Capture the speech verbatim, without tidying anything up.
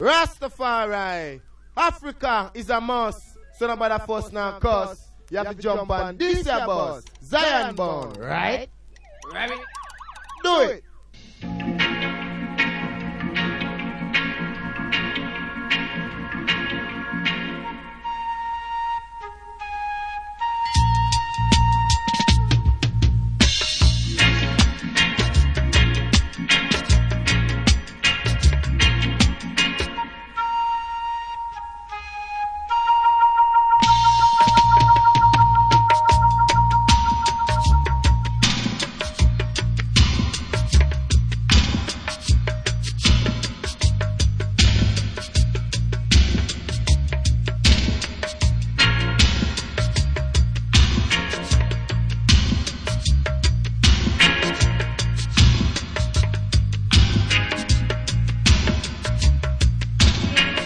Rastafari. Africa is a must. So nobody force now cause. You have to jump on this your boss. Zion born, right? Right. Do it.